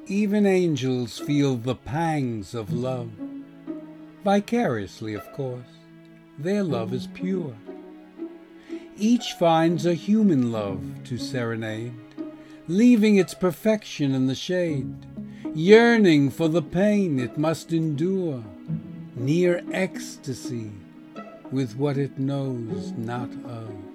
Even angels feel the pangs of love, vicariously, of course. Their love is pure. Each finds a human love to serenade, leaving its perfection in the shade, yearning for the pain it must endure, near ecstasy with what it knows not of.